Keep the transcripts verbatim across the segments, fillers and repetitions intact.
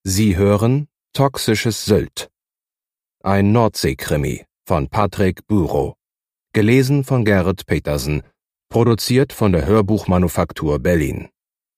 Sie hören Toxisches Sylt. Ein Nordsee-Krimi von Patrick Bürow. Gelesen von Gerrit Petersen. Produziert von der Hörbuchmanufaktur Berlin.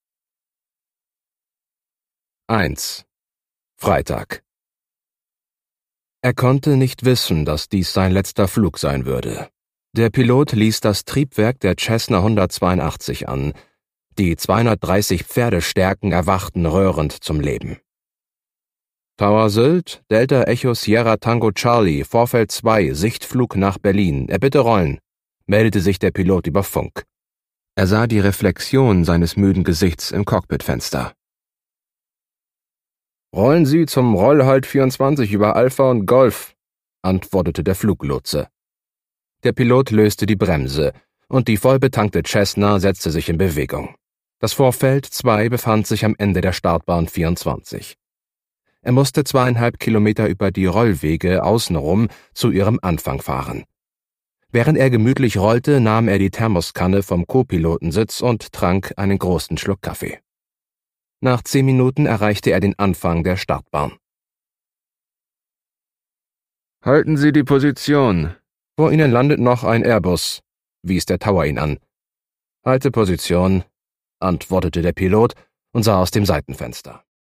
eins. Freitag. Er konnte nicht wissen, dass dies sein letzter Flug sein würde. Der Pilot ließ das Triebwerk der Cessna hundertzweiundachtzig an. Die zweihundertdreißig Pferdestärken erwachten röhrend zum Leben. Tower Sylt, Delta Echo Sierra Tango Charlie, Vorfeld zwei, Sichtflug nach Berlin, erbitte rollen, meldete sich der Pilot über Funk. Er sah die Reflexion seines müden Gesichts im Cockpitfenster. »Rollen Sie zum Rollhalt vierundzwanzig über Alpha und Golf«, antwortete der Fluglotse. Der Pilot löste die Bremse, und die vollbetankte Cessna setzte sich in Bewegung. Das Vorfeld zwei befand sich am Ende der Startbahn vierundzwanzig. Er musste zweieinhalb Kilometer über die Rollwege außenrum zu ihrem Anfang fahren. Während er gemütlich rollte, nahm er die Thermoskanne vom Co-Pilotensitz und trank einen großen Schluck Kaffee. Nach zehn Minuten erreichte er den Anfang der Startbahn. »Halten Sie die Position. Vor Ihnen landet noch ein Airbus«, wies der Tower ihn an. »Halte Position«, antwortete der Pilot und sah aus dem Seitenfenster.